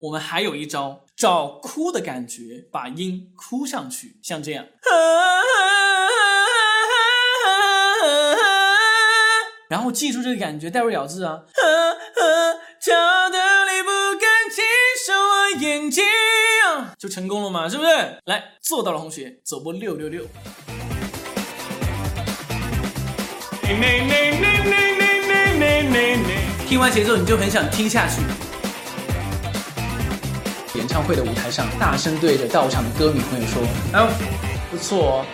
我们还有一招，找哭的感觉，把音哭上去，像这样。然后记住这个感觉，带入咬字啊。吵得你不敢接受我眼睛，就成功了嘛，是不是？来，做到了同学，走波666。听完节奏你就很想听下去。演唱会的舞台上，大声对着到场的歌迷朋友说：“哎，不错哦。”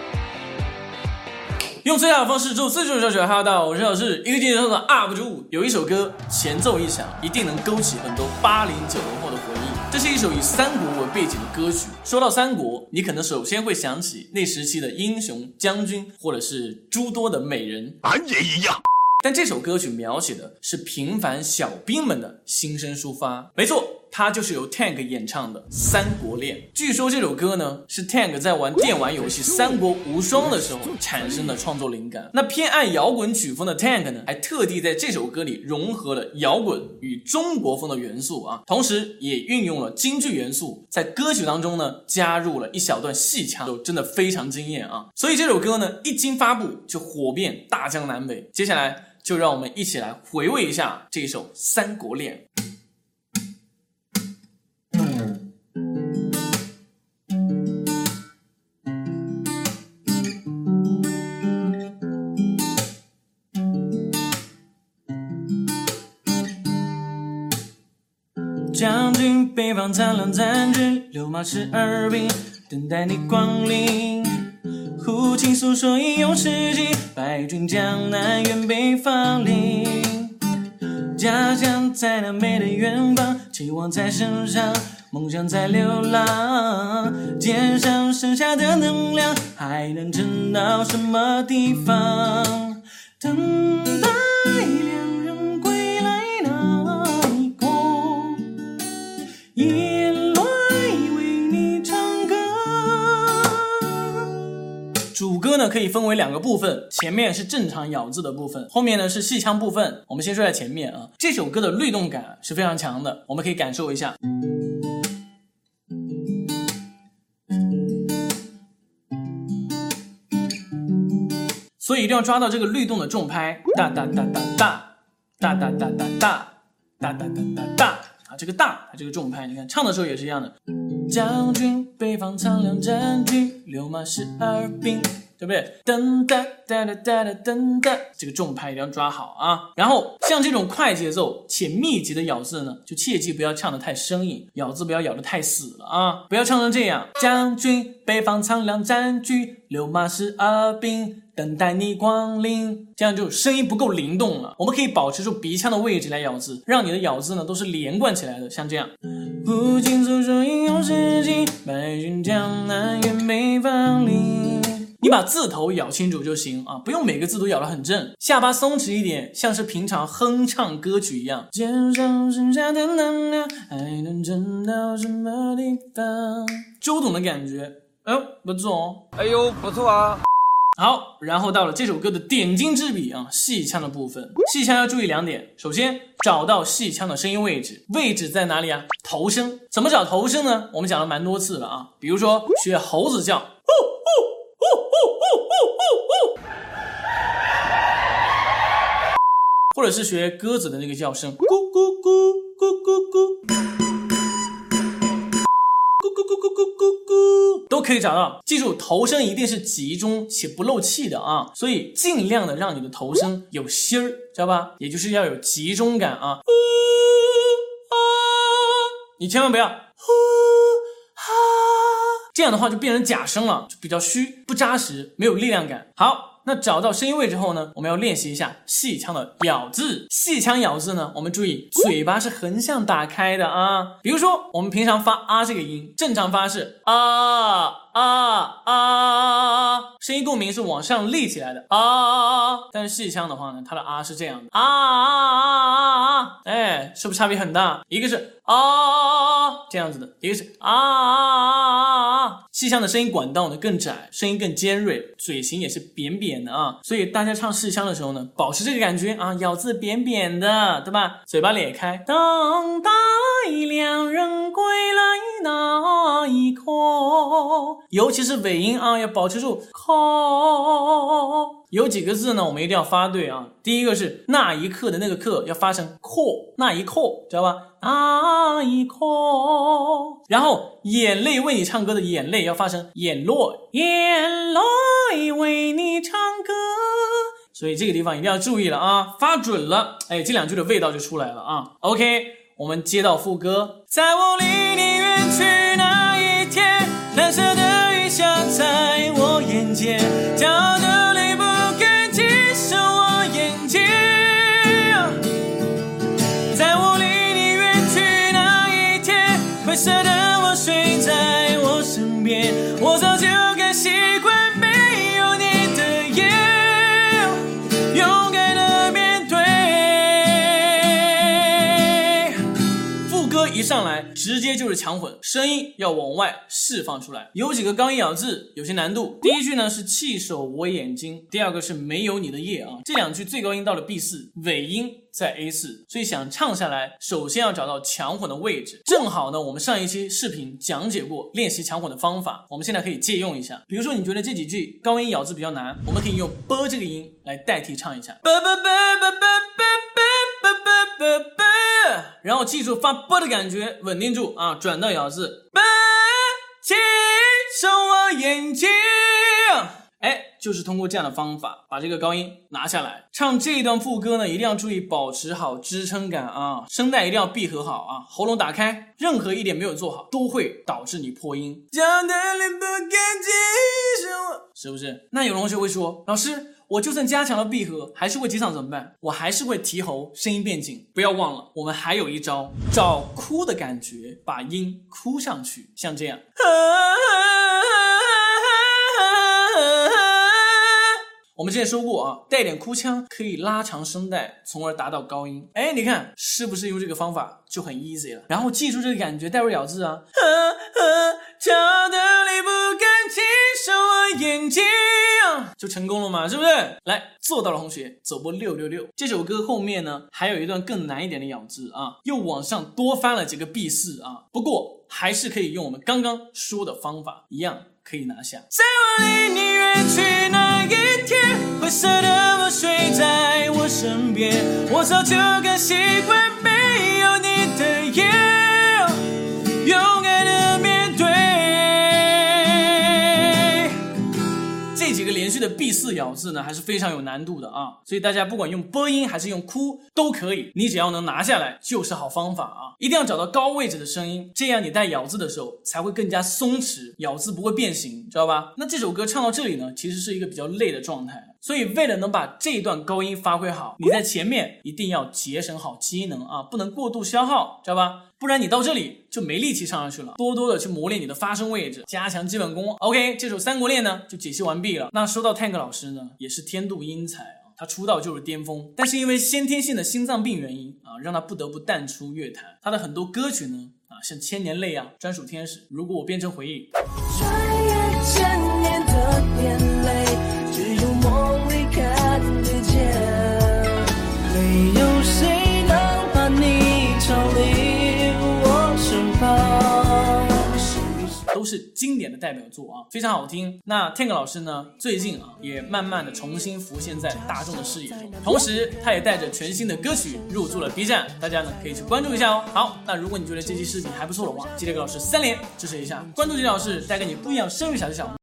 用最大的方式祝最最小小哈到，我是老师，一个节奏的 UP 主。有一首歌前奏一响，一定能勾起很多80、90后的回忆。这是一首以三国为背景的歌曲。说到三国，你可能首先会想起那时期的英雄将军，或者是诸多的美人。 俺也一样。 但这首歌曲描写的是平凡小兵们的心声抒发。没错，它就是由 Tank 演唱的《三国恋》。据说这首歌呢，是 Tank 在玩电玩游戏《三国无双》的时候产生的创作灵感。那偏爱摇滚曲风的 Tank 呢，还特地在这首歌里融合了摇滚与中国风的元素啊，同时也运用了京剧元素，在歌曲当中呢加入了一小段戏腔，真的非常惊艳啊！所以这首歌呢一经发布就火遍大江南北。接下来就让我们一起来回味一下这首《三国恋》。将军北方苍凉占据，六马12兵等待你光临。胡琴诉说英勇事迹，败军江南远北方领。家乡在那美的远方，期望在身上，梦想在流浪。肩上剩下的能量，还能撑到什么地方？等待两人归来那一刻，夜来为你唱歌。主歌呢可以分为2个部分，前面是正常咬字的部分，后面呢是戏腔部分。我们先说在前面啊，这首歌的律动感是非常强的，我们可以感受一下。所以一定要抓到这个律动的重拍，哒哒哒哒哒，哒哒哒哒哒，哒哒哒哒哒啊，这个大，这个重拍，你看唱的时候也是一样的。将军北方苍凉占据，六马12兵，对不对？噔哒哒哒哒哒噔哒，这个重拍一定要抓好啊。然后像这种快节奏且密集的咬字呢，就切记不要唱得太生硬，咬字不要咬得太死了啊，不要唱成这样。将军北方苍凉占据，六马12兵等待你光临，这样就声音不够灵动了。我们可以保持住鼻腔的位置来咬字，让你的咬字呢都是连贯起来的，像这样。胡琴诉说英勇事迹，败军江南远北方领。你把字头咬清楚就行啊，不用每个字都咬得很正，下巴松弛一点，像是平常哼唱歌曲一样。肩上剩下的能量，还能撑到什么地方？周董的感觉，哎呦不错哦， 哎呦不错啊。 好，然后到了这首歌的点睛之笔啊，戏腔的部分。戏腔要注意2点，首先找到戏腔的声音位置，位置在哪里啊？头声。怎么找头声呢？我们讲了蛮多次了啊，比如说学猴子叫，或者是学鸽子的那个叫声，咕咕咕咕咕咕。都可以找到，记住头声一定是集中且不漏气的啊，所以尽量的让你的头声有心儿，知道吧？也就是要有集中感啊。你千万不要这样的话就变成假声了，就比较虚，不扎实，没有力量感。好，那找到声音位置后呢，我们要练习一下戏腔的咬字。戏腔咬字呢，我们注意嘴巴是横向打开的啊。比如说我们平常发啊这个音，正常发是啊啊啊，声音共鸣是往上立起来的啊，但是戏腔的话呢，它的啊是这样的啊啊啊啊，哎，是不是差别很大？一个是啊这样子的，一个是啊啊啊啊，戏腔的声音管道呢更窄，声音更尖锐，嘴型也是扁扁的啊，所以大家唱戏腔的时候呢，保持这个感觉啊，咬字扁扁的，对吧？嘴巴咧开，等待两人尤其是尾音啊，要保持住 call。有几个字呢，我们一定要发对啊。第一个是那一刻的那个刻要发成 call， 那一刻，知道吧？那一刻。然后眼泪为你唱歌的眼泪要发成眼泪，眼泪为你唱歌。所以这个地方一定要注意了啊，发准了，哎，这两句的味道就出来了啊。OK， 我们接到副歌，在我离你远去那一天，蓝色的雨下在我眼前，骄傲的泪不敢接受我眼睛，在我离你远去那一天，灰色的我睡在我身边，我早就该习惯没有你的夜，勇敢的面对。副歌一上来直接就是强混，声音要往外释放出来，有几个高音咬字有些难度。第一句呢是弃守我眼睛，第二个是没有你的夜啊，这两句最高音到了 B4， 尾音在 A4， 所以想唱下来首先要找到强混的位置。正好呢我们上一期视频讲解过练习强混的方法，我们现在可以借用一下。比如说你觉得这几句高音咬字比较难，我们可以用 b 这个音来代替唱一下，然后记住发 b 的感觉，稳定住啊，转到咬字弃守我眼睛，哎，就是通过这样的方法把这个高音拿下来。唱这一段副歌呢，一定要注意保持好支撑感啊，声带一定要闭合好啊，喉咙打开，任何一点没有做好都会导致你破音。是不是？那有同学会说，老师，我就算加强了闭合还是会挤嗓怎么办？我还是会提喉，声音变紧。不要忘了我们还有一招，找哭的感觉把音哭上去，像这样我们之前说过啊，带点哭腔可以拉长声带，从而达到高音。哎，你看是不是用这个方法就很 easy 了？然后记住这个感觉，待会儿咬字啊，骄傲的泪不敢接受我眼睛，就成功了嘛，是不是？来，做到了同学走波666。这首歌后面呢还有一段更难一点的咬字啊，又往上多翻了几个 B4 啊，不过还是可以用我们刚刚说的方法，一样可以拿下。在我离你远去那一天，灰色的我睡在我身边，我早就该习惯没有你的夜，勇敢的面对。这几个连续的 B4 咬字呢还是非常有难度的啊，所以大家不管用播音还是用哭都可以，你只要能拿下来就是好方法啊。一定要找到高位置的声音，这样你带咬字的时候才会更加松弛，咬字不会变形，知道吧？那这首歌唱到这里呢，其实是一个比较累的状态，所以为了能把这一段高音发挥好，你在前面一定要节省好机能啊，不能过度消耗，知道吧？不然你到这里就没力气唱上去了。多多的去磨练你的发声位置，加强基本功。 OK， 这首三国恋呢就解析完毕了。那说到 Tank 老师呢，也是天妒英才啊，他出道就是巅峰，但是因为先天性的心脏病原因啊，让他不得不淡出乐坛。他的很多歌曲呢像千年泪啊，专属天使，如果我变成回忆， 穿越千年的眼泪，只有梦里看得见，没有谁能把你超离我身旁， 都是经典的代表作啊，非常好听。那 Tank 老师呢，最近也慢慢的重新浮现在大众的视野中，同时他也带着全新的歌曲入驻了 B 站，大家呢可以去关注一下哦。好，那如果你觉得这期视频还不错的话，记得给老师3连支持一下，关注这老师，带给你不一样声乐小技巧。